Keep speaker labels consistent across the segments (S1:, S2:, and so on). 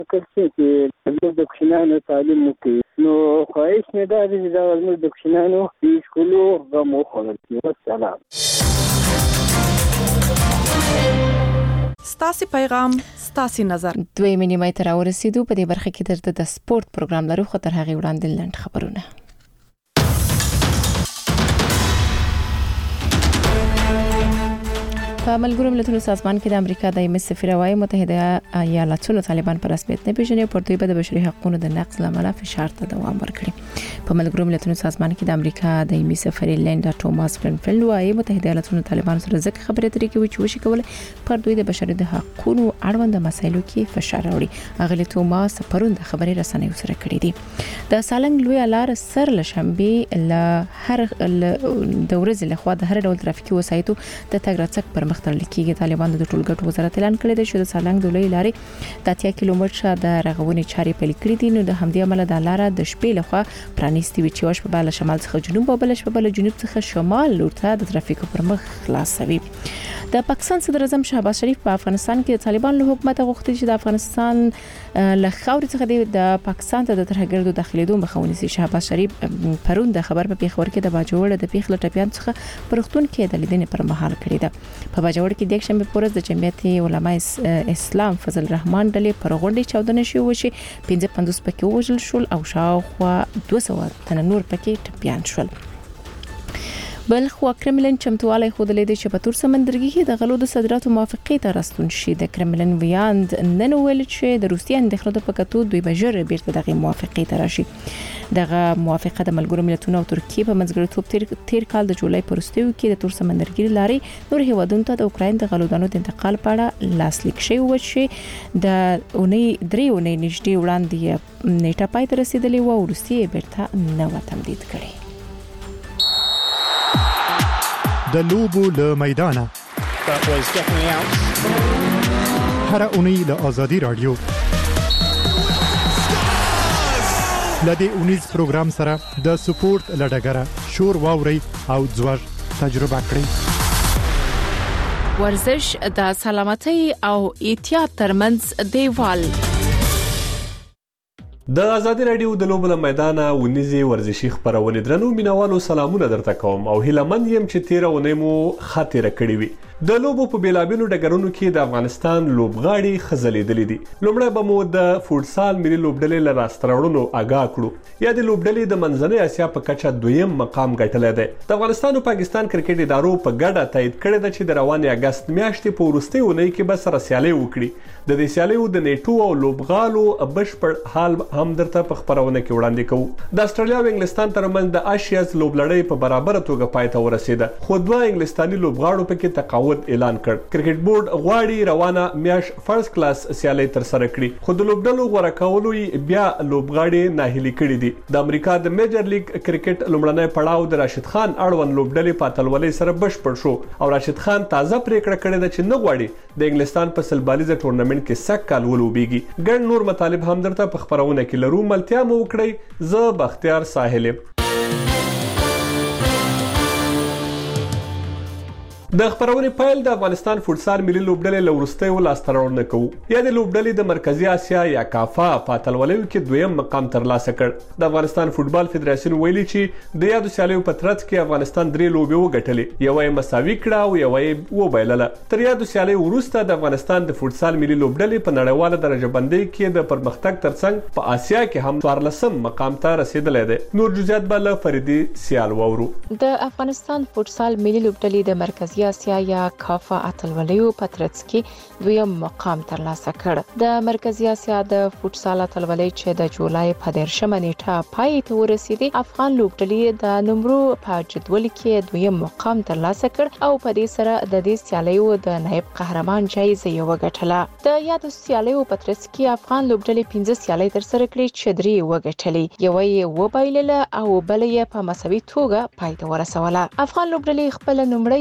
S1: فکر چې د کوچنیانو تعلیم وکړي نو خواهش مې دا دی چې دا زموږ د کوچنیانو د سکولو غم وخوړل شي. والسلام.
S2: ستاسي پیغام ستاسي نظر.
S3: 2 نیمه تر ورسېدو په دې برخه کې درته د سپورت پروګرام لرو، خو تر هغه وړاندې لنډ خبرونه. په ملګرو ملتونو سازمان کې د امریکا دایمي سفیر وايي متحده ایالاتونو طالبان پر رسمیت نه پیژني او پر دوی د بشري حقوقو د نقض لامل فشار ته دوام ورکړي. په ملګرو ملتونو سازمان کې د امریکا دایمي سفیر لینډا توماس گرینفیلډ وايي متحده ایالاتونو طالبان سره ځکه خبرې اترې کوي چې وشي کول پر دوی د بشري حقوقو اړوند مسایلو کې فشار راوړي. اغلی توماس پرون د خبري رسنیو سره کړی دي. د سالنګ لوی لار سر لشنبه ل هر د ورځې لخوا د هر ډول ترافیکي وسایطو د تګ راتګ پر مختلل کېږي. طالبان د ټولګټو وزارت اعلان کړی دی چې د سالنګ د لوی لارې د 80 کیلومتره د رغونې چارې پیل کړې دي. نو د همدې عمله د لار د شپې لخوا پرانیستي وي چې واش په بل شمال څخه جنوب او بل شپه بل جنوب څخه شمال لور ته د ترافیکو پر مخ خلاصوي. د پاکستان صدر اعظم شهباز شریف په افغانستان کې د طالبان له حکومت غوښتي چې د افغانستان له خاورې څخه د پاکستان ته د ترهګردو داخليدو مخه ونیسي. شهباز شریف پرون د خبر په پیښور کې د باجوړ د پیښ لټپیان څخه پرختون کې د لیدنې پر مهال کړی ده. په باجوړ کې د شنبه پورز د جمعیت علماء اسلام فضل الرحمن ډلې پر غونډې چاودنه شوې چې 55 پکې وژل شول او شاوخوا 200 تن نور پکې ټپیان شول. بل خو کرملن چمتوالی خودلې دي چې په تور سمندرګي کې د غلو د صادراتو موافقې ته راستون شي. د کرملن ویاند نن ویل چې د روسیې اندېښنو د پکاتو دوی بجر بیرته دغه موافقې ته راشي. دغه موافقه د ملګرو ملتونو او ترکیه په منځګړیتوب تیر کال د جولای پر وروستیو کې د تور سمندرګي لارې نور هیوادونو ته د اوکراین د غلودانو د انتقال په اړه لاسلیک شوی و چې د اونۍ 3 اونۍ نږدې وړاندې نیټه پای ته رسیدلې و او روسیې بیرته نو تمدید کړي.
S4: د لوبو له میدانه هر اونۍ له آزادی رادیو لدې اونیز پروګرام سره د سپورت لډګره شور واوري او ځوړ تجربه کړئ.
S3: ورزش د سلامتۍ او احتیاط ترمنځ دیوال.
S5: د آزادی رادیو د لوبو له میدانه ونیزي ورزشي خبرونه درنو مینوالو سلامونه درته کوم او هیلمن يم چې 13 ونې مو خاطر کړی وي. د لوبو په بیلابیلو ډګرونو کې د افغانستان لوبغاړي خزلېدلې دي. لومړی به مو د فوټسال ملي لوبډلې له راستراوړلو آګاه کړو. یا د لوبډلې د منځنۍ اسیا په کچه دویم مقام ګټلی دی. د افغانستان او پاکستان کرکټ ادارو په ګډه تایید کړی ده چې د روانې اګست میاشتې په وروستۍ اونۍ کې به سره سیالي وکړي. د دې سیالیو د نیټو او لوبغالو بشپړ حال هم درته په خبرونه کې وړاندې کوو. د استرالیا او انګلستان ترمنځ د آشیاز لوبلړۍ په برابر توګه پای ته ورسېده. خو دوه انګلستاني لوبغاړو پکې تقاعد اعلان کړ. کرکټ بورډ غواړي روانه میاش فرست کلاس سیالي تر سره کړي. خو د لوبډلو غوړه کولو بیا لوبغاړي ناهیلي کړي دي. د امریکا د میجر لیګ کرکټ لومړنی پړاو د راشد خان اړوند لوبډلې په اتلولۍ سره بشپړ شو او راشد خان تازه پریکړه کړې ده چې نه غواړي د انګلستان په سلبالیزه ټورنمنت کې سک کال ولوبېږي. ګڼ نور مطالب هم درته په خبرونه کې لرو. ملتیا مو وکړئ. زه بختیار ساحل. د خبرونې پایل د افغانستان فوټسال ملي لوبډلې له وروستیو لاسته راوړنه کوو. یا د لوبډلې د مرکزی اسیا یا کافا په اتلولیو کې دویم مقام ترلاسه کړ. د افغانستان فوټبال فدراسیون ویلي چې د یادو سیالیو په ترڅ کې افغانستان 3 لوبې وګټلې. یوه یې مساوي کړه او یوه یې وبایلله. تر یادو سیالیو وروسته د افغانستان د فوټسال ملي لوبډلې په نړیواله درجه بندۍ کې د پرمختګ ترڅنګ په اسیا کې هم 14 مقام ته رسیدلی دی. نور جزئیات به له فریدي سیال واورو.
S3: د افغانستان فوټسال ملي لوبډلې د مرکزی اسیا یا کافا اتلولیو په ترڅ کې دویم مقام ترلاسه کړ. د مرکزی اسیا د فوټسال اتلولۍ چې د جولای په 13 نیټه پای ته ورسېدې، افغان لوبډلې د نمرو په جدول کې دویم مقام ترلاسه کړ او په دې سره د دې سیالیو د نائب قهرمان جایزه یې وګټله. د یادو سیالیو په ترڅ کې افغان لوبډلې 15 سیالۍ تر سره کړې چې 3 وګټلې، یوه یې وبایلله او بل یې په مساوي توګه پای ته ورسوله. افغان لوبډلې خپل نمړی سیالۍ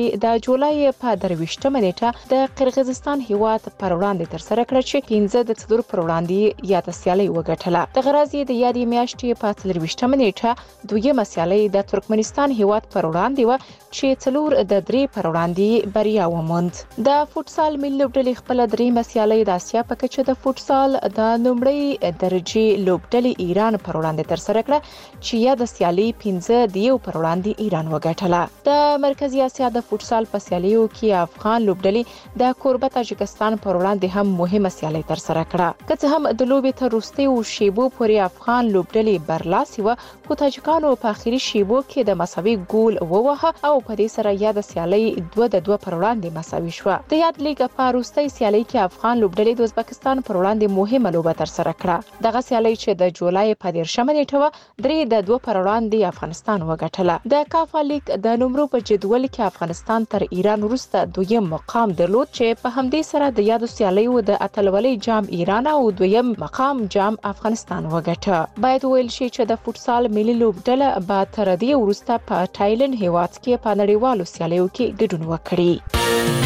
S3: سیالي د جولای په 23مه نیټه د قرغیزستان هیواد پر وړاندې تر سره کړه چې 15 پر وړاندې یاد سیالي وګټله. د غرازي د یادې میاشتې په 23مه نیټه دویمه سیالي د ترکمنستان هیواد پر وړاندې و چې 4-3 پر وړاندې بریا وموند. د فوتسال ملي لوبډلې خپل دریمه سیالي د اسیا په کچه د فوتسال د نومړی درجه لوبډلې ایران پر وړاندې تر سره کړه چې یا د سیالي 15 پر وړاندې ایران وګټله. د مرکزی اسیا د فوتسال په سیالیو کې افغان لوبډلې د کوربه تاجکستان پر وړاندې هم مهمه سیالي تر سره کړه. که څه هم د لوبې تر وروستیو شیبو پورې افغان لوبډلې برلاسي و، خو تاجکانو په اخیری شیبو کې د مساوي ګول ووهه او په دې سره یا د سیالي 2-2 پر وړاندې مساوي شو. د یاد لیګ په وروستۍ سیالي کې افغان لوبډلې د ازبکستان پر وړاندې مهمه لوبه تر سره کړه. دغه سیالي چې د جولای په 13مه نیټه و 3-2 پر وړاندې افغانستان وګټله. د کافا لیګ د نمرو په جدول کې افغانستان تر ایران وروسته دویم مقام درلود چې په همدې سره د یادو سیالیو د اتلولۍ جام ایران او دویم مقام جام افغانستان وګټه. باید ویل شي چې د فوتسال ملي لوبډله به تر دې وروسته په تایلند هیواد کې په نړیوالو سیالیو کې ګډون وکړي.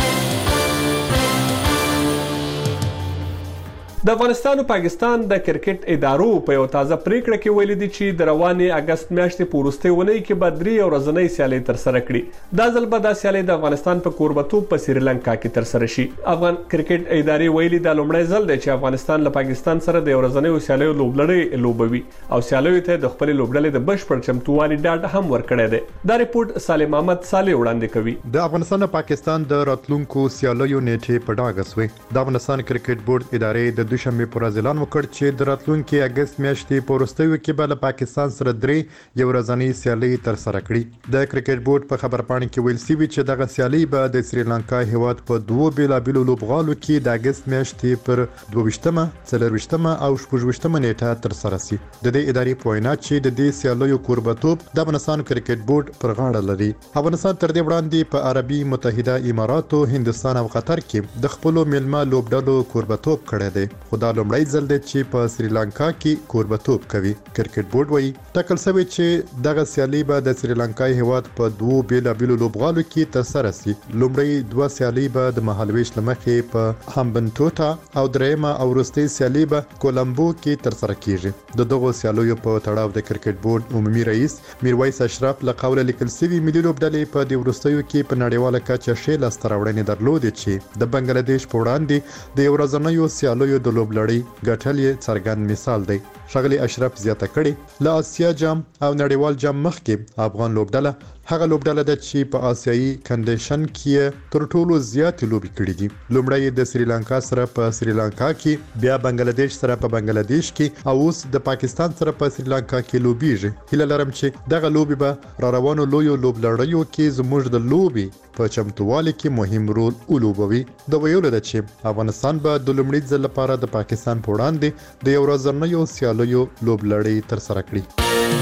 S5: د افغانستان او پاکستان د کرکټ ادارو په یو تازه پریکړه کې ویلي دي چې د روانې اگست میاشتې په وروستۍ اونۍ کې به 3 ورځنۍ سیالۍ تر سره کړي. دا ځل به دا سیالۍ د افغانستان په کوربتوب په سریلانکا کې تر سره شي. افغان کرکټ ادارې ویلي دا لومړی ځل دی چې افغانستان له پاکستان سره د ورځنۍ سیالیو لوبلړۍ لوبوي او سیالیو ته د خپل لوبډلې د بشپړ چمتووالي ډاډ هم ورکړی دی. دا ریپورت سالم احمد صالح وړاندې کوي.
S4: د افغانستان او پاکستان د راتلونکو سیالیو نیټه په ډاګه سوې. د افغانستان کرکټ بورډ ادارې د دوشنبه پر ورځ اعلان وکړ چې د راتلونکي اگست میاشتې په وروستیو کې به له پاکستان سره 3 یو ورځنۍ سیالۍ تر سره کړي. د کرکټ بورډ په خبرپاڼه کې ویل شوی چې دغه سیالۍ به د سریلانکا هیواد په 2 بیلابیلو لوبغالو کې د اگست میاشتې پر 22مه، 24مه او 26مه نیټه تر سره شي. د دې ادارې په وینا چې د دې سیالیو کوربتوب د افغانستان کرکټ بورډ پر غاړه لري. افغانستان تر دې وړاندې په عربي متحده اماراتو، هندستان او قطر کې د خپل میلمه لوبډلو کوربتوب کړی دی. خو دا لومړی ځل دی چې په سریلانکا کې کوربتوب کوي. کرکټ بورډ وایي ټاکل شوی چې دغه سیالي به د سریلانکا هیواد په 2 بیلابیلو لوبغالو کې تر سره شي. لومړی 2 سیالي به د مهالويش لمخې په هامبنټوټا او درېمه او وروستۍ سیالي به کولمبو کې تر سره کیږي. د دغو سیالیو په تړاو د کرکټ بورډ عمومي رئیس میرویس اشرف له قوله لیکل شوی ملي لوبډلې په دې وروستیو کې په نړیواله کچه ښې لاسته راوړنې درلودې چې د بنگلاديش په وړاندې د ورځنیو سیالیو د لوبلړۍ ګټل یې څرګند مثال دی. ښاغلي اشرف زیاته کړې له آسیا جام او نړیوال جام مخکې افغان لوبډله هغه لوبډله ده چې په آسیایي کنډیشن کې تر ټولو زیاتې لوبې کړې دي. لومړی د سریلانکا سره په سریلانکا کې، بیا بنگلاديش سره په بنگلاديش کې او اوس د پاکستان سره په سریلانکا کې لوبېږي. هیله لرم چې دغه لوبې به را روانو لویو لوبلړیو کې زموږ د لوبې په چمتووالي کې مهم رول ولوبوي. د ویلو ده چې افغانستان به د لومړي ځل لپاره د پاکستان په وړاندې د یو ورځنیو سیالیو لوبلړۍ تر سره کړي.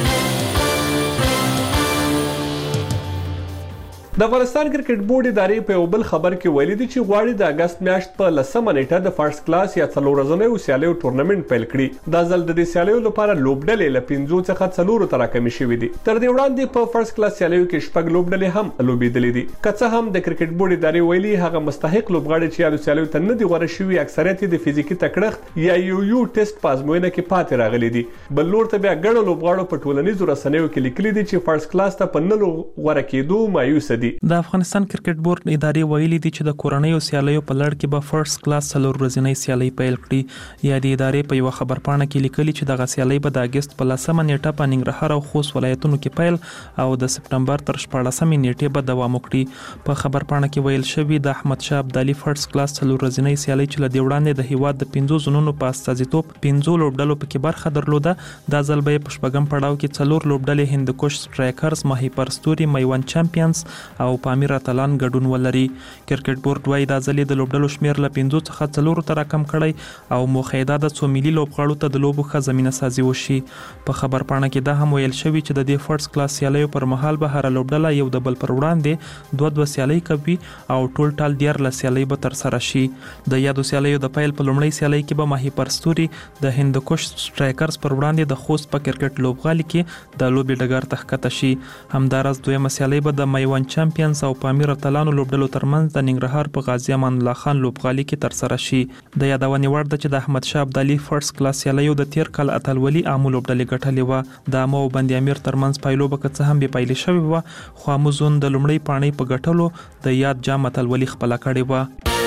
S5: د افغانستان کرکټ بورډ ادارې په یو بل خبر کې ویلي دي چې غواړي د اگست میاشت په 10مه نیټه د فرست کلاس یا 4 ورځنیو سیالیو ټورنمنت پیل کړي. دا ځل د دې سیالیو لپاره لوبډلې له 5 څخه 4 ته راکمې شوې دي. تر دې وړاندې په فرست کلاس سیالیو کې شپږ لوبډلې هم لوبېدلې دي. که څه هم د کرکټ بورډ ادارې ویلي هغه مستحق لوبغاړي چې یادو سیالیو ته نه دي غوړه شوي اکثریت د فزیکي تکړښت یا یو ټیسټ په ازموینه کې پاتې راغلي دي. بل لور ته بیا ګڼو لوبغاړو په ټولنیزو رسنیو کې لیکلي دي چې فرست کلاس ته په نه غوړه کېدو مایوس دي.
S6: د افغانستان کرکټ بورډ ادارې ویلي دي چې د کورنیو سیالیو په لړ کې به فرست کلاس 4 ورځنۍ سیالۍ پیل کړي. یا د ادارې په یو خبرپاڼه کې لیکلي چې دغه سیالۍ به د اگست په 10مه نیټه په ننګرهار او خوست ولایتونو کې پیل او د سپټمبر تر 14مې نیټې به دوام وکړي. په خبرپاڼه کې ویل شوی د احمد شاه ابدالي فرست کلاس 4 ورځنۍ سیالۍ چې له دې وړاندې د هیواد د 5 زونونو په استازیتوب 5 لوبډلو پکې برخه درلوده. دا ځل به په شپږم پړاو کې 4 لوبډلې هندوکش سټرایکرز، ماهیپر ستوري، میوند چمپیونز او پامیر اتلان ګډون ولري. کرکټ بورډ وايي دا ځل د لوبډلو شمیر له 5 څخه 4 ته راکم کړی او موخه د څو ملي لوبغاړو ته د لوبو ښه زمينه سازي وشي. په خبرپاڼه کې دا هم ویل شوی چې د دې فرست کلاس سیالیو پر مهال به هر لوبډله یو د بل پر وړاندې 2 سیالۍ کوي او ټول ټال 14 سیالۍ به تر سره شي. د یادو سیالیو د پیل په لومړۍ سیالۍ کې به ماهیپر ستوري د هندوکش سټرایکرز پر وړاندې د خوست په کرکټ لوبغالي کې د لوبې ډګر ته ښکته شي. همدارس دویمه سیالۍ به د میوند چمپیونز او پامیر اتلانو لوبډلو ترمنځ د ننګرهار په غازی امان الله خان لوبغالي کې تر سره شي. د یادونې وړ ده چې د احمد شاه ابدالي فرست کلاس سیالیو د تیر کال اتلولي عامو لوبډلې ګټلې و. د امو بندي امیر ترمنځ پایلوبه که څه هم به پایلې شوې و، خو اموزون د لومړۍ پاڼۍ په ګټلو د یاد جام اتلولي خپله کړې و.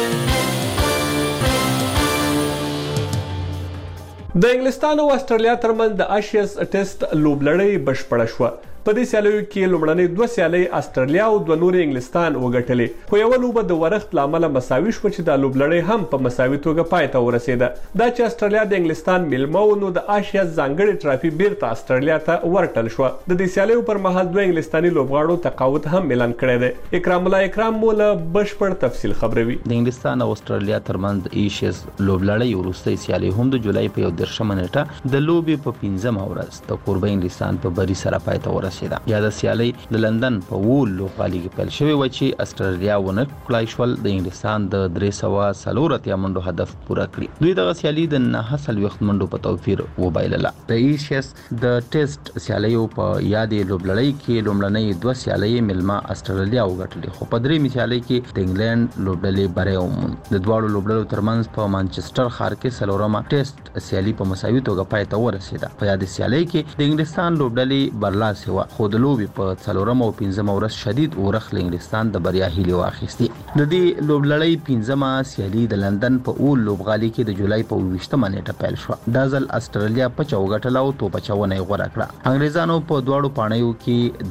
S5: د انګلستان او استرالیا ترمنځ د آشیز ټیسټ لوبلړۍ بشپړه شوه. په دې سیالیو کې لومړنۍ 2 سیالۍ استرالیا او 2 نورې انګلستان وګټلې، خو یو لوبه د ورښت لامل مساوي شو چې د لوبلړۍ هم په مساوي توګه پای ته ورسېده. دا چې استرالیا د انګلستان میلمه و، نو د آشیز ځانګړې ټرافي بیرته استرالیا ته ورټل شوه. د دې سیالیو پر مهال 2 انګلستاني لوبغاړو تقاعد هم اعلان کړی دی. اکرام الله اکرام مو له بشپړ تفصیل خبروي.
S7: د انګلستان او استرالیا ترمنځ د آشیز لوبلړۍ وروستۍ سیالۍ هم د جولای په 13 نیټه د لوبې په 15 ورځ د کوربه انګلستان په بری سره پای ته ورسېده. یا د سیالۍ د لندن په وول لوبغالي کې پیل شوې و چې استرالیا ونه کړای شول د انګلستان د 340 منډو هدف پوره کړی. دوی دغه سیالي د 9 منډو په توفیر وبایلله. د ایشیس د ټیسټ سیالیو په یادې لوبلړۍ کې لومړنۍ 2 سیالۍ ملما استرالیا وګټلې، خو په درېمې سیالۍ کې د انګلند لوبډلې بری وموند. د دواړو لوبډلو ترمنځ په مانچسټر ښار کې څلورمه ټیسټ سیالي په مساوي توګه پای ته ورسېده. په یادې سیالۍ کې د انګلستان لوبډلې برلاسې وه، خو د لوبې په 4 او 15 ورځ شدید اورخ انګلستان د بریا هیلې واخیستې. د دې لوبلړۍ 15مه سیالي د لندن په اول لوبغالي کې د جولای په 20مه نیټه پیل شوه. دا ځل استرالیا په چوغټله او توپچونه غوړه کړه. انګریزانو په دواړو پاڼیو کې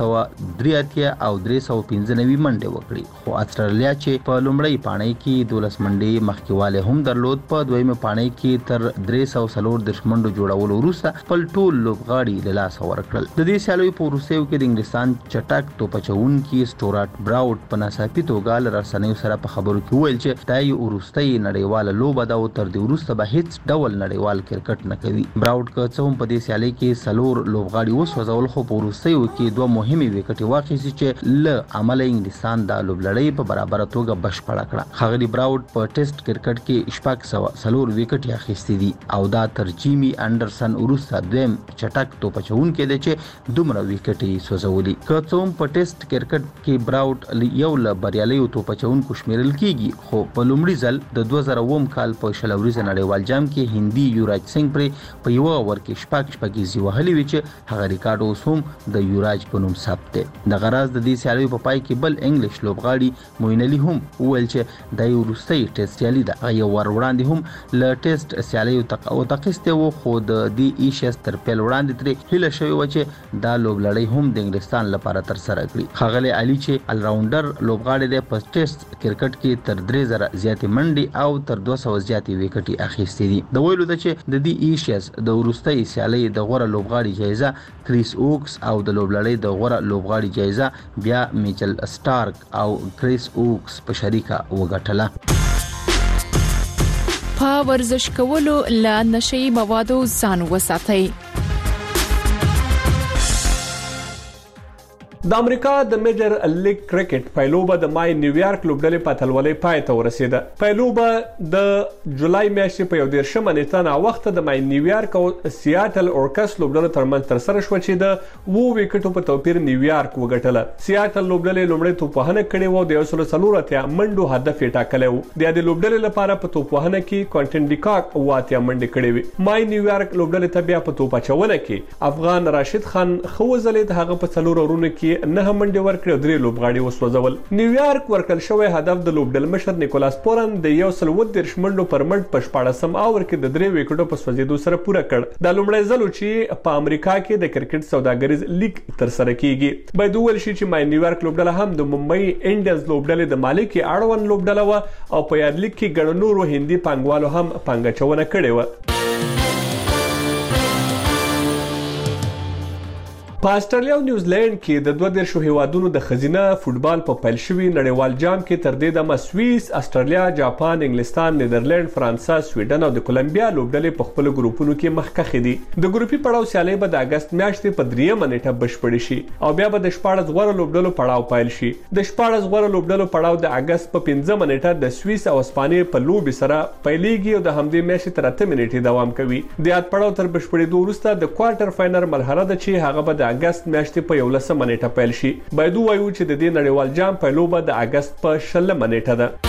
S7: 283 او 395 منډې وکړي، خو استرالیا چې په لومړۍ پاڼۍ کې 12 منډې مخکېواله هم درلود، په دویمه پاڼۍ کې تر 340 منډو جوړولو وروسته خپل ټول لوبغاړي له لاسه ورکړل. د دې سیالیو په وروستیو کې د انګلستان چټک توپچونکي سټورات براوډ په ناڅاپي توګه له رسنیو سره په خبرو کې ویل چې دا یو وروستۍ نړیواله لوبه ده او تر دې وروسته به هیڅ ډول نړیوال کرکټ نه کوي. براوډ که څه هم په دې سیالۍ کې 4 لوبغاړي وسوځول، خو په وروستیو کې 2 مهمې وکټې واخیستې چې له عمله انګلستان د لوبلړۍ په برابر توګه بشپړه کړه. ښاغلي براوډ په ټیسټ کرکټ کې 4 وکټې اخیستې دي او دا تر جیمی انډرسن وروسته دویم چټک توپچونکی دی چې دومره وکټې سوځولي. که څه هم په ټیسټ کرکټ کې براوډ یو له بریالیو توپچونکو شمیرل کیږي، خو په لومړي ځل د 2000 کال په شلوريزه نړیوال جام کې هندي یوراج سنگ پر په یو اور کې شپږیزي وهلي وی چې هغه ریکارډ اوس هم د یوراج په نوم ثبت دی. د غراز د دې سیالیو په پای کې بل انګلیش لوبغاړي موین علي هم وویل چې د وروستۍ ټیسټ سیالي ده. یو ور وړاندې هم له ټیسټ سیالیو تقاوتقسته وو، خو د دې ایشیس تر پیل وړاندې ترې هیله شوی و چې دا لوبلړۍ هم د انګلستان لپاره تر سره کړي. ښاغلی علي چې الراونډر لوبغاړی دی، په ټیسټ کرکټ کې تر 3000 زیاتې منډې او تر 200 زیاتې وکټې اخیستې دي. د ویلو ده چې د دې ایشیس د وروستۍ سیالۍ د غوره لوبغاړي جایزه کریس اوکس او د لوبلړۍ د غوره لوبغاړي جایزه بیا میچل سټارک او کریس اوکس په شریکه وګټله.
S2: په ورزش کولو له نشئی موادو ځان وساتئ.
S5: د امریکا د میجر لیګ کرکټ پایلوبه د مای نیویارک لوبډلې په اتلولۍ پای ته ورسېده. پایلوبه د جولای میاشتې په 11 نیټه نا وخت د مای نیویارک او سیاتل اورکس لوبډلو ترمنځ تر سره شو چې د 2 وکټو په توپیر نیویارک وګټله. سیاتل لوبډلې لومړی توپوهنه کړې و او د 134 منډو هدف یې ټاکلی و. د دې لوبډلې لپاره په توپوهنه کې کوانټن ډیکاک 8 منډې کړې وې. مای نیویارک لوبډلې ته بیا په توپچونه کې افغان راشد خان خو ځلید هغه په 4 اورونو کې 9 منډې ورکړې او 3 لوبغاړي وسوځول. نیویارک ورکل شوی هدف د لوبډل مشر نیکولاس پورن د 130 منډو پر منډ په 14 اور کې د 3 وکټو په سوځیدو سره پوره کړ. دا لومړی ځل چې په امریکا کې د کرکټ سوداګریز لیګ تر سره کیږي. باید وویل شي چې مای نیویارک لوبډله هم د ممبئی انډیز لوبډلې د مالک اړوند لوبډله و او په یاد لیګ کې ګڼ نورو هندي پانګوالو هم پانګچونه کړې و. په استرالیا او نیوزیلند کې د 22 هیوادونو د خزینه فوتبال په پیل شوی نړیوال جام کې تر دې دمه سویس، استرالیا، جاپان، انګلستان، نیدرلند، فرانسه، سویډن او د کولمبیا لوبډلې په خپل ګروپونو کې مخکښ دي. د ګروپي پړاو سیالۍ به د اگست میاشتې په 3 نیټه بشپړ شي او بیا به د 14 غوړه لوبډلو پړاو پیل شي. د 14 غوړه لوبډلو پړاو د اگست په 15 نیټه د سویس او اسپانیې په لوبي سره پیلېږي او د همدې میاشتې تر 8 نیټې دوام کوي. د یاد پړاو تر بشپړېدو وروسته د کوارټر فاینل مرحله ده چې هغه به د د اگست میاشتې په 11 نیټه پیل شي. باید وایو چې د دې نړیوال جام پیلوبه د اگست په 20 نیټه ده.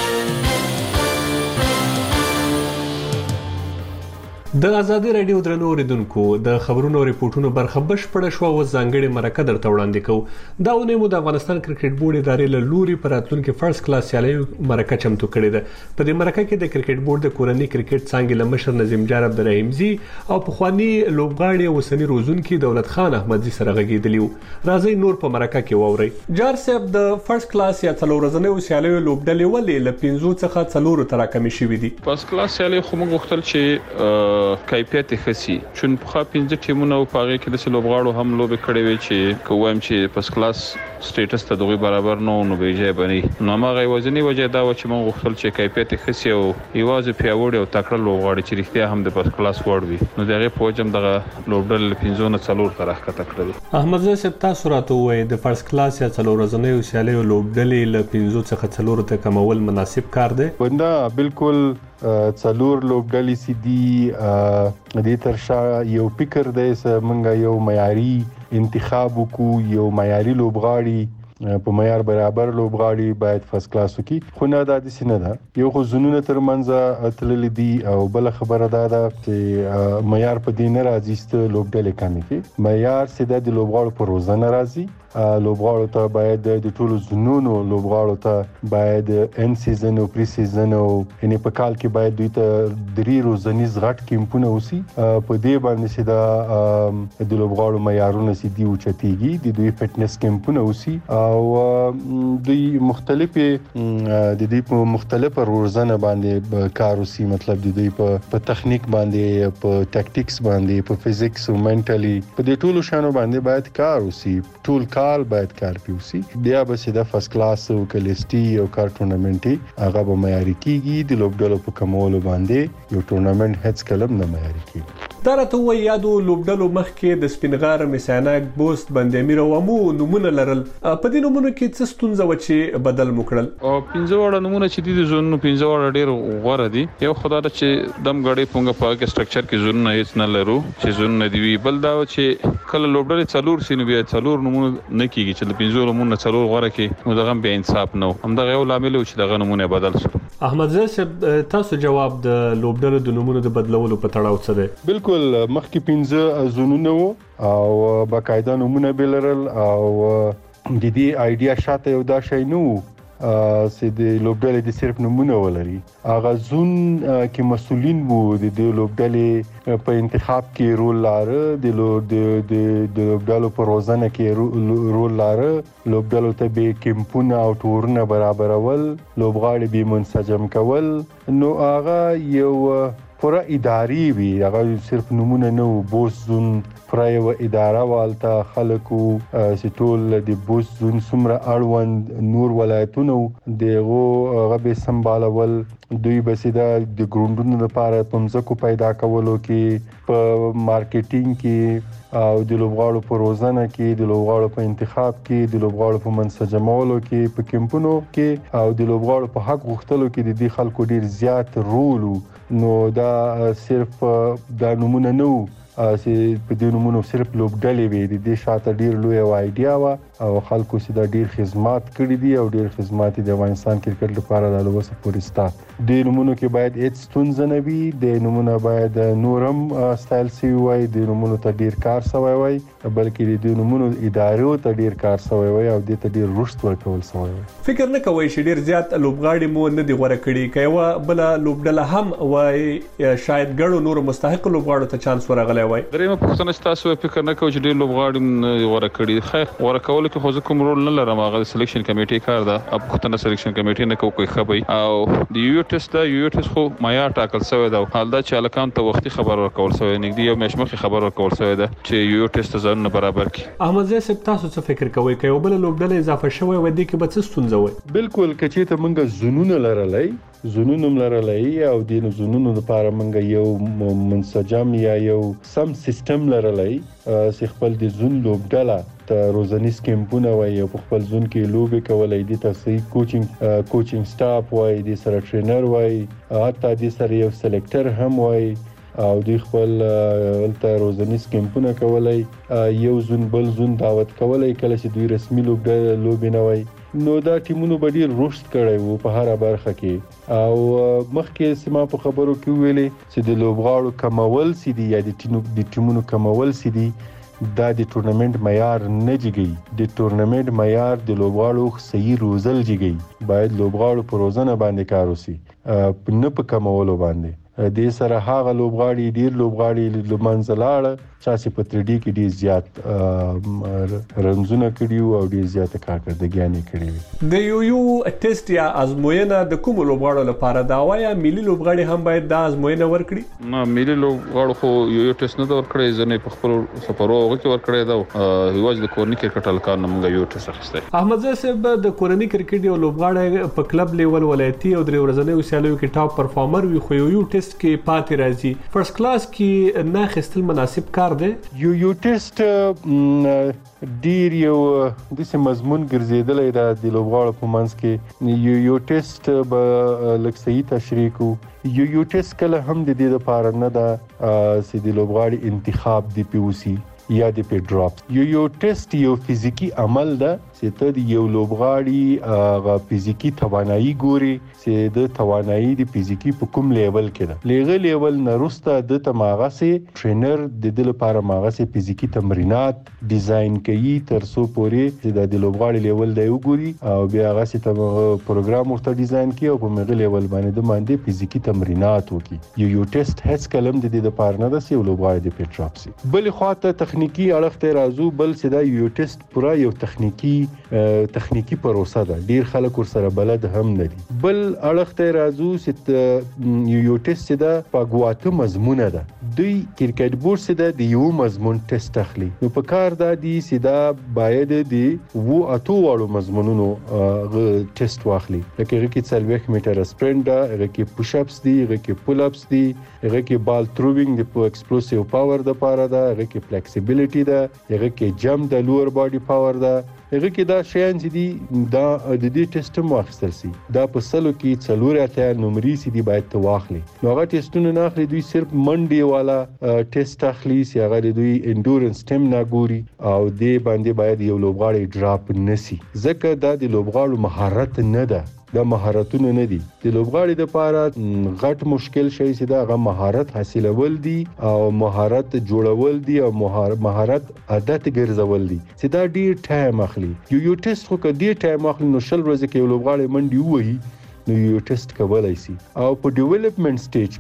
S5: د ازادي رادیو درنو اوریدونکو د خبرونو او ریپورتونو برخه بشپړه شو او ځانګړي مرکه درته وړاندې کوو. دا ونې مو د افغانستان کرکټ بورډ ادارې له لوري پر راتلونکي فرست کلاس سیالي مرکه چمتو کړې ده. په دې مرکه کې د کرکټ بورډ د کورنۍ کرکټ څانګې له مشر نظیم جار عبدالرحیمزي او پخوانی لوبغاړي او اوسنی روزونکي دولت خان احمدزي سره غږیدلی وو. راځي نور په مرکه کې واوري. جار صاحب د فرست کلاس یا څلور ورځنیو سیالیو لوبډلې ولې له 5 څخه 4 ته راکمې شوې دي؟
S8: فرست کلاس سیالي خو موږ غوښتل چې کیفیت خسي چون په 15 ټیمونو په هغه کې د لوبغاړو هم لوبې کړې وي چې کوم چې فرست کلاس سټیټس ته دغه برابر نو بیجه بني نو هغه وزنی وجه دا و چې موږ غوښتل چې کیفیت خسي او یوازې پیاوړي او تکړه لوبغاړي چې رښتیا هم د فرست کلاس وړ وي نو دغه په وجه دغه لوبډل 15 نه 4 ته راځه کړل.
S5: احمد زه صاحب تاسو راته وایي د فرست کلاس یا څلور ورځنیو سیالیو لوبډلې له 15 څخه 4 ته کمول مناسب کار دی؟
S9: ونده بالکل څلور لوبډلې سي دي د ترشا یو فکر دی چې موږ یو معیاري انتخاب وکړو یو معیاري لوبغاړي په معیار برابر لوبغاړي باید فرست کلاس وکړي خو نه د دې سینه ده یو خو زونونه ترمنځ تللې دي او بل خبره ده چې معیار په دې نه راځي چې لوبډلې کمې کې معیار سیده د لوبغاړو په روزنه راځي لوبغاړو ته باید د ټولو زونونو لوبغاړو ته باید ان سیزن او پری سیزن او یعنی په کال کې باید دوی ته 3 روزنیز غټ کیمپونه وسی په دې باندې سیده د لوبغاړو معیارونه سیدي او چتيږي د دوی فټنس کیمپونه وسی او دوی د مختلفه روزنه باندې کار وسی مطلب د دوی په تخنیک باندې په ټاکټیکس باندې په فزیکس او منټالي په دې ټولو شانو باندې باید کار وسی ټول کال باید کار پیوسی بیا به سیده فرست کلاس او کلیسټي او کار ټورنمنټي هغه به معیاري کیږي د لوبډلو په کمولو باندې یو ټورنمنټ هیڅ کلم نه معیاري کیږي.
S5: دا راته وایي یادو لوبډلو مخکې د سپینغار میسانک بوست بندامیر او مو نمونه لرل په دې نمونه کې څه ستونزه و چې بدل مکړل
S8: او 15 وړه نمونه چې دي زونو 15 وړه ډیر غوړه دي یو خدای ته چې دم غړې پونګه په کې سټرکچر کې زونه هیڅ نه لرو چې زونه دی بل دا چې کله لوبډلې څلور سینو بیا څلور نمونه نه کیږي چې د 15 نمونه څلور غوړه کې نو دغه به انصاف نه هم دغه یو لامل چې دغه نمونه بدل شو.
S5: احمد زه تاسو جواب د لوبډلو د نمونه د بدلولو په تړاو څه دی؟
S9: بالکل مخکې 15 زونونه او باقاعده نمونه بلرل او د دې ایډیا شاته یو دا شی نو چې د لوبډلې د صرف نمونه ولري هغه زون کې مسولین وو د لوبډلې په انتخاب کې رول لاره د لوبډلو په روزنه کې رول لاره لوبډلو ته به کیمپونه او ټورونه برابرول لوبغاړي به منسجم کول نو هغه یو پورا اداري وی هغه صرف نمونه نه بوس زون پرای و اداره والته خلکو سټول د بوس زون سمره اړوند نور ولایتونو دغه هغه به سمبالول دوی بسیدا د ګروندونو لپاره پمزکو پیدا کولو کې په مارکیټینګ کې او د لوبغاړو په روزنه کې د لوبغاړو په انتخاب کې د لوبغاړو په منسجمولو کې په کیمپونو کې او د لوبغاړو په حق غوښتلو کې د دې خلکو ډیر زیات رول نو دا صرف دا نمونه نو چې په دې نمونه صرف لوبډلې وي د دې شاته ډیر لوی ایډیا وا او خلکو سره ډیر خدمات کړې دي او ډیر خدمات د افغانستان کرکټ لپاره د لوبسه پورستا د نمونه کې باید هیڅ ستونزه نه وي د نمونه باید نورم سټایل سی وای د نمونه ته ډیر کار سوی وای بلکې د نمونه ادارو ته ډیر کار سوی وای او د ته ډیر رشد ورکول سوی وای.
S5: فکر نه کوئ چې ډیر زیات لوبغاړي مو نه دی غوړه کړی کایو بل لوبډله هم وای شاید ګړو نور مستحق لوبغاړو ته چانس ورغلی وای.
S8: درېمه پوښتنه تاسو فکر نه کوئ چې ډیر لوبغاړي غوړه کړی خیر غوړه کول کې خو کوم رول نه لرم هغه سلیکشن کمیټې کار ده اب خدانه سلیکشن کمیټې نه کوي خبري او د یو ټیسټ خو معیار ټاکل شوی دا حال دا چې الکان ته وختي خبر ورکول شوی نګدي یو مشمخي خبر ورکول شوی دا چې یو ټیسټ ځان برابر کی.
S5: احمد زه سپ تاسو څه فکر کوئ کایو بل لوبډله اضافه شوی و دي کې به څه ستونزه وي؟
S9: بالکل کچې ته منګه زونونه لرلای او د زونونو لپاره منګه یو منسجم یا یو سم سیستم لرلای چې خپل د زون لوبډله ته روزنیز کیمپونه وای او خپل زون کې لوبې کولای دي تاسو کوچینګ سټاف وای د سره ټرینر وای حتی د سره یو سلیکټر هم وای او دوی خپل ولته روزنیز کیمپونه کولای یو زون بل زون دعوت کولای کله چې دوی رسمي لوبې نه وای نو دا ټیمونو به ډیر رشد کړی وو په هر برخه کې او مخکې سما په خبرو کې ویلې چې د لوبغاړو کمول سي دي یا د ټیمونو کمول سي دي دا د ټورنمنت معیار نه جګي د ټورنمنت معیار د لوبغاړو صحیح روزل جګي باید لوبغاړو په روزنه باندې کار وشي نه په کمولو باندې د سره هغه لوبغاړي ډیر لوبغاړي لمنځلاړه چې په 3D کې ډیر زیات رنزونه کړیو او ډیر زیات کارکړدګیانې کړې
S5: د یو ټیسټ یا ازموینه د کوم لوبغاړو لپاره دا وایا ملي لوبغاړي هم باید دا ازموینه ورکړي
S8: نه ملي لوبغاړو خو یو ټیسټ نه ورکړي ځنه په خپل سفرو کې ورکړي دا یوازې د کورني کرکټ هلکان موږ یو ټیسټ اخیسته
S5: احمد زه صاحب د کورني کرکټ یو لوبغاړی په کلب لیول ولایتي او درې ورځنیو سیالیو کې ټاپ پرفارمر وي خو یو ټیسټ کې پاتې راځي فرست کلاس کې نه خستل مناسب کار دی
S9: یو ټیسټ ډیر یو د سم مضمون ګرځیدلې دا د لوبغاړو په منځ کې یو ټیسټ به لکه صحیح تشریح کو یو ټیسټ کله هم د دې لپاره نه دا چې د لوبغاړي انتخاب دی پیوسی یا د پی ډراپ یو ټیسټ یو فزیکی عمل ده چې ته د یو لوبغاړي غا فزیکی توانایي ګوري چې د توانایي د فزیکی په کوم لیول کې ده لغه لیول نه رسته د تماغه سي ټرینر د دې لپاره ماغه سي فزیکی تمرینات ډیزاین کوي تر څو پورې چې د لوبغاړي لیول دی وګوري او بیا هغه سي پروګرام ورته ډیزاین کوي او په مغه لیول باندې فزیکی تمرینات وکي یو ټیسټ هیڅ کلم د دې لپاره نه ده چې لوبغاړي د پی ډراپ سي بل خواته تخنیکی اړخ ته راځو بل چې دا یو ټیسټ پورا یو تخنیکی پروسه ده ډیر خلک ور سره بلد هم نه دي بل اړخ ته راځو چې یو ټیسټ ده په ګواته مضمونه ده دوی کرکټ بورډ سره د یو مضمون ټیسټ اخلي نو په کار دا دي چې دا باید دی وو اتو واړو مضمونونو ټیسټ واخلي لکه هغه کې 40 میټر سپرینټ ده هغه کې پوش اپس دي هغه کې پول اپس دي هغه کې بال تھروینګ د ایکسپلوسیو پاور د پاره ده هغه کې فلیکسیبিলিټی ده هغه کې جمپ د لوور باډي پاور ده هغه کې دا شیان چې دي دا د دې ټیسټ مو اخیستل سي دا په سلو کې څلور اتیا نمبرې سي دي باید ته واخلي نو هغه ټیسټونه نه اخلي دوی صرف منډي والا ټیسټ اخلي چې هغه دوی انډورنس ټیم نه ګوري او دې باندې باید یو لوبغاړی ډراپ نسی ځکه دا د لوبغاړو مهارت نه ده دا مهارتونه نه دي د لوبغاړي د لپاره غټ مشکل شي چې دا غو مهارت حاصلول دي او مهارت جوړول دي او مهارت عادت ګرځول دي چې دا ډیر ټایم اخلي یو ټیسټ خو کدي ټایم اخلي نو شل ورځې کې لوبغاړي منډي وایي نو یو ټیسټ کولای شي او په ډیولپمنٹ سټیج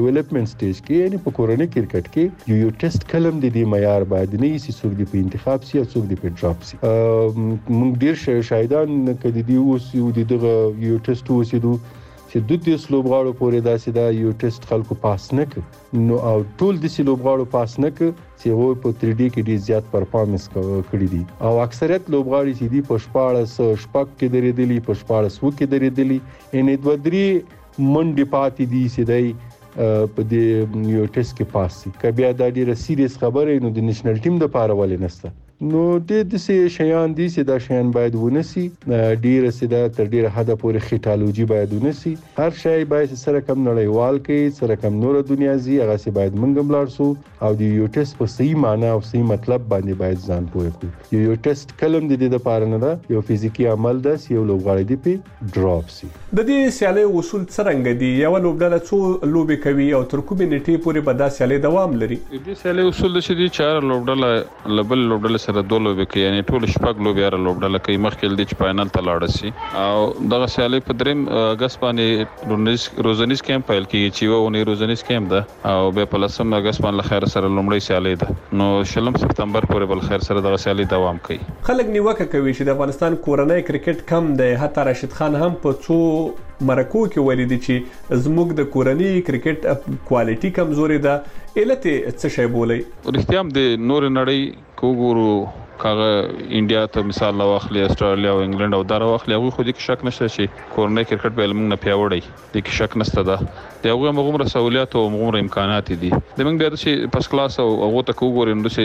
S9: کې یعنی په کورنۍ کرکټ کې یو ټیسټ کلم د دې معیار باید نه یې څوک دی په انتخاب سي او څوک دی په ډراپ سي موږ ډیر شاهدان کدي دی اوس یو دغه یو ټیسټ وسیدو چې د دې لوبغاړو پورې داسې دا یو ټیسټ خلکو پاس نه کړ نو او ټول د لوبغاړو پاس نه کړ چې وو په 3D کې ډیر زیات پرفارمنس کړی دي او اکثریت لوبغاړي چې دی په 14 شپږ کې درېدلی په 14 وو کې درېدلی ان د درې منډي پاتې دي چې دی په دې یو ټیسټ کې پاس شي کبه دا ډیره سیریس خبره نو د نېشنل ټیم د پاره ولې نسته نو د دې شیان دي چې دا شیان باید ونسي ډیره سیده تر ډیره حد پورې خټالوجي باید ونسي هر شی باید سره کم نړیوال کې سره کم نور دنیا زی هغه سي باید منګم لارسو او د یو ټیسټ په صحیح معنی او صحیح مطلب باندې باید ځان پوهه کړو یو ټیسټ کلم د دې لپاره نه ده یو فزیکی عمل ده چې یو لوبغاړی دی په ډراپ سي
S5: د دې سیالي اصول څنګه دي یو لوبډله څو لوبي کوي او تر کومې نیټې پورې به دا سیالي دوام لري
S8: دې سیالي اصول د شدي 4 لوبډله لبل لوبډله سره دوه لوبي کوي یعنی ټول شپږ لوبي را لوبډله کوي مخکې د فائنل ته لاړ شي او دغه سیالي په دریم اگست باندې روزنیز کیمپ پیل کیږي چې وونه روزنیز کیمپ ده او به په لسم اگست باندې خیر سره لومړی سیالي ده نو شلم سپتمبر پورې بل خیر سره دغه سیالي دوام کوي
S5: خلک نیوکه کوي چې د افغانستان کورنۍ کرکټ کم دی حتی راشد خان هم په څو مرکو کې ویلي دي چې زموږ د کورنۍ کرکټ کوالټي کمزوري ده علت څه شی بولي
S8: رښتیا هم د نور نړۍ کوګورو کاغه انډیا ته مثال لا واخلي استرالیا او انګلند او دا واخلي هغه خو دې شک نشته چې کورنۍ کرکټ په علم نه پیاوړی دي کې شک نشته ده ته هغه موږ سہولیات او موږ امکانات دي د موږ د چې پس کلاس او هغه ته وګورئ نو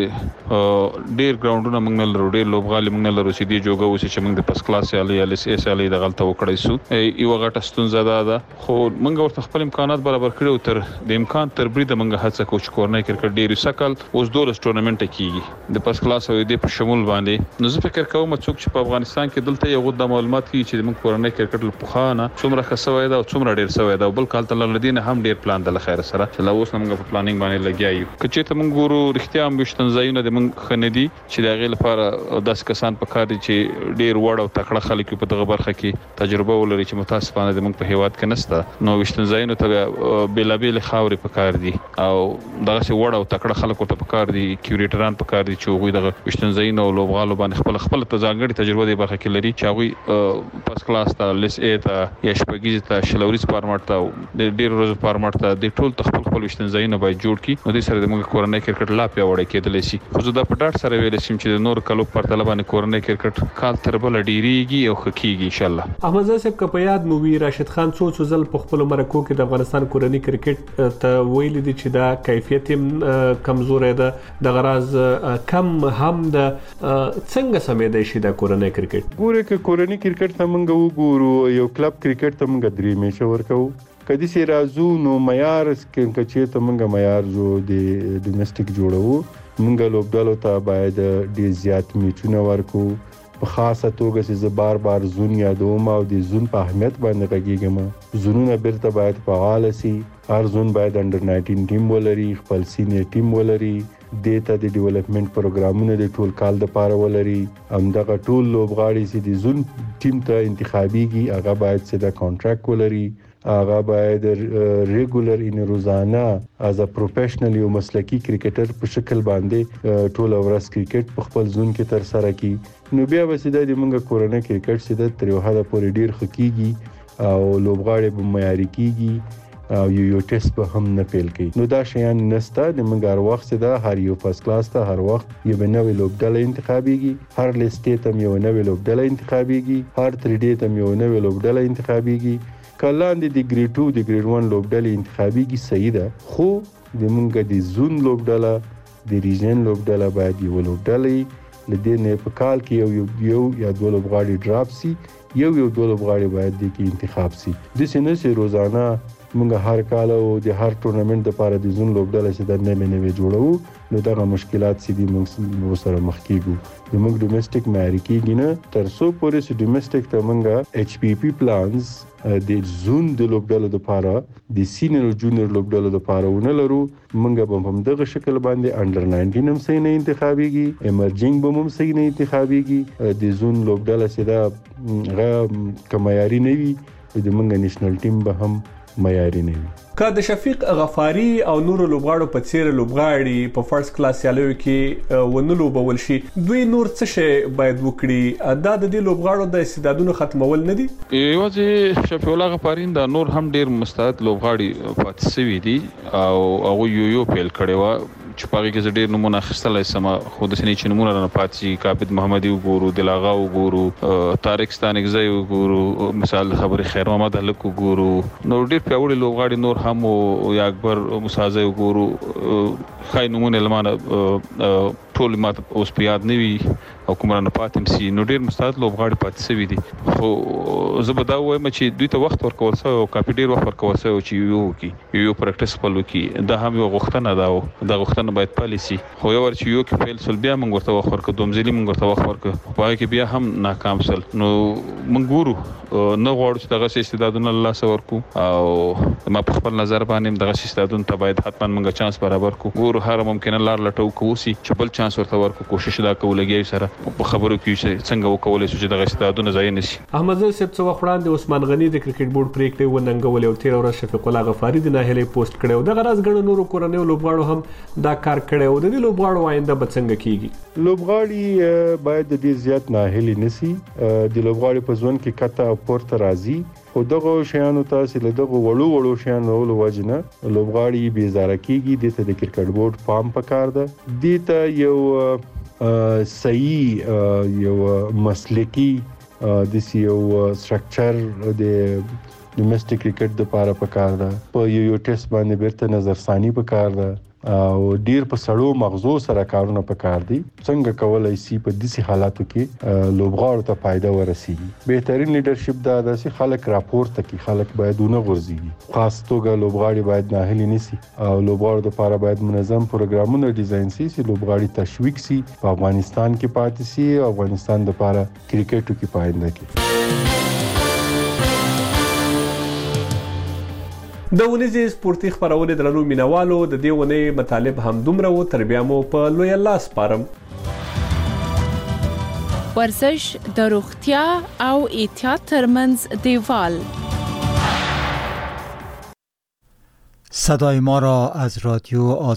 S8: چې ډیر ګراوندونه موږ نه لرو ډیر لوبغالي موږ نه لرو چې دی جوګه اوسې چې موږ د پس کلاس یا اس اس ال د غلطه وکړای سو یو غټه ستونزه ده خو موږ ورته خپل امکانات برابر کړو تر د امکان تر برید موږ هڅه کوو چې کورنۍ کرکټ ډیر سکل اوس 12 ټورنمنت کیږي د پس کلاس او د په شمول باندې نو زه فکر کوم چې په افغانستان کې دلته یو د معلومات کی چې موږ کورنۍ کرکټ له پخانه څومره خسوي دا او څومره ډیر سوي دا بل کال تل لدین هم ډیر پلان د خیر سره چې لا اوس موږ په پلانینګ باندې لګیایو کچې ته موږ ګورو رښتیا هم وشتن ځایونه د موږ خندي چې دا غي لپاره 10 کسان په کار دي چې ډیر وړ او تکړه خلک په دغه برخه کې تجربه ولري چې متاسفانه د موږ په هیواد کې نشته نو وشتن ځایونه ته بیلابیل خاورې په کار دي او دغه څه وړ او تکړه خلکو ته په کار دي کیوریټران په کار دي چې هغه دغه وشتن ځایونه او لوبغالو باندې خپل ځانګړي تجربه دی برخه کې لري چې هغه پس کلاس ته لیس ا ته یا شپږیز ته شلوريز فارمټ ته د ډیر روز فارمټ ته د ټول خپل وشتن ځایونه باید جوړ کړي نو د سره د موږ کورنۍ کرکټ لا پیاوړی کېدلی شي خو زه دا په ډاټ سره ویل شم چې د نور کلو پر طلبانه کورنۍ کرکټ کال تر بل ډیریږي او خکېږي ان شاء الله
S5: احمد صاحب که په یاد مو وی راشد خان څو ځل په خپل مرکو کې د افغانستان کورنۍ کرکټ ته ویل دي چې دا کیفیت کمزورې ده د غراز کم هم د څنګه سمې دی شي د کورنۍ کرکټ
S9: ګوره ک کورنۍ کرکټ ته موږ وګورو یو کلب کرکټ ته موږ درې میچ ورکو کدي سي رازو نو معیار کې چې ته موږ معیار جو د ډومېسټک جوړو موږ لوبډالو ته باید ډیر زیات میچونه ورکو په خاصه توګه چې بار بار زون یادوم او د زون په اهمیت باندې غږیږم زونونه بیرته باید فعال شي هر زون باید انډر 19 ټیم ولري خپل سینیر ټیم ولري دیتا د ډیولپمنٹ پروګرامونه د ټول کال د پاره ولري همدغه ټول لوبغاړي چې د زون ټیم ته انتخابيږي هغه باید چې د کانټراکټ ولري هغه باید ریګولر ان روزانه از ا پروفیشنل یو مسلکی کرکټر په شکل باندې ټول ورځ کرکټ په خپل زون کې تر سره کی نو بیا وسیده د موږ کورنۍ کرکټ سید تر یو حد پورې ډیر خکېږي او لوبغاړي به معیاري کیږي او یو ټیسټ به هم نه پیل کوي نو دا شیان نسته د موږ هر وخت دا هر یو فرست کلاس ته هر وخت یو نوې لوبډله انتخابيږي هر لیسټ ته یو نوې لوبډله انتخابيږي هر 3D ته یو نوې لوبډله انتخابيږي کلاند د ګریډ 2 د ګریډ 1 لوبډله انتخابيږي صحیح ده خو د موږ د زون لوبډله د ریجن لوبډله باید یو لوبډله لدې په کال کې یو یا دوه لوبغاړي ډراپ سي یو دوه لوبغاړي باید د کې انتخاب سي د سینې سي روزانه موږ هر کال او د هر ټورنمنت لپاره د زون لوبډله چې د نوې جوړو نو دا مشکلات سي دي موږ سره مخ کیږو د موږ ډومېسټک معیاري کیږي نه تر څو پورې چې ډومېسټک ته موږ ایچ پی پی پلانز د زون د لوبډله لپاره د سینیر او جونیور لوبډله لپاره ونه لرو موږ به هم دغه شکل باندې انډر 19 هم صحیح نه انتخابيږي ایمرجنګ به هم صحیح نه انتخابيږي د زون لوبډله چې دا غو کمایاري نه وي د موږ نېشنل ټیم به هم معیاري نه وي
S5: که د شفیق غفاری او نور لوبغاړو په څیر لوبغاړي په فرست کلاس سیالیو کې ونلو بول شي دوی نور څه شي باید وکړي دا د دې لوبغاړو د استعدادونو ختمول نه دي
S8: یوازې شفیق الله غفاری دا نور هم ډیر مستعد لوبغاړي پاتې شوی دي او هغه یو پیل کړي و چې پاره کې ډېر نمونه خستلای سم خو د سنې چې نمونه نه پاتې کابد محمدي وګورو دلاغا وګورو طارق ستانګزی وګورو مثال خبري خیر محمد هلک وګورو نو ډېر پیاوړي لوبغاړي نور هم او یا اکبر مسازه وګورو خای نمونه لمانه ټول ماته اوس پیاد نه وي او کومرانه پاتم سي نو ډېر مستعد لوبغاړي پاتې شوی دي خو زه به دا وایم چې دوی ته وخت ورکول سو او کافي ډېر وخت ورکول سو چې یو پریکټیس خپل وکي دا هم یو غوښتنه ده دا غوښتنه باید پالیسي خو یو ورچ یو کې فیل سول بیا موږ ورته وخت ورکړو دومځلي موږ ورته وخت ورکړو په کې بیا هم ناکام سول نو موږ ګورو نه غواړو چې دغه استعدادونه الله سره ورکو او ما په خپل نظر باندې دغه استعدادونه ته باید حتما موږ چانس برابر کو ګورو هر ممکنه لار لټو کوسي چې بل چانس ورته ورکو کوشش دا کولګي سره په خبرو کې څنګه وکولای شو چې دغه استعدادونه ځای نشي
S5: احمد صاحب څو وخت د عثمان غنی د کرکټ بورډ پریکړه وننګول او 13 ورځې شفیق الله غفاری د ناهلې پوسټ کړو د غراز غړو نورو کورنۍ لوبغاړو هم دا کار کړو د دې لوبغاړو آینده به څنګه کیږي
S9: لوبغاړي باید د زیات ناهلي نسی د لوبغاړي په ځون کې کته او پورته راځي خو دغه شیانو تاسو له دغه وړو شیانو له وجنه لوبغاړي بیزاره کیږي د کرکټ بورډ پام پکار ده د یو صحیح یو مسلکی د یو سټرکچر د ډومېسټک کرکټ د لپاره پکار ده په یو ټیسټ باندې بیرته نظرثانی پکار ده او ډیر په سړو مغزو سره کارونه پکار دي څنګه کولای شي په داسې حالاتو کې لوبغاړو ته فائدہ ورسیږي بهترین لیدرشپ دا د چې خلک راپورته کوي خلک باید ونه غورځي خاص توګه لوبغاړي باید ناهیلي نشي او لوبغاړو لپاره باید منظم پروګرامونه ډیزاین شي چې لوبغاړي تشویق شي په افغانستان کې پاتې شي او افغانستان لپاره کرکټو کې پاینده کړي
S5: د ونیزي سپورتي خبرونه درنو مینوالو د دې ونې مطالب هم دومره و تر بیا مو په لوی الله سپارم
S2: ورزش د روغتیا او احتیاط ترمنځ دیوال
S10: صدای ما را از رادیو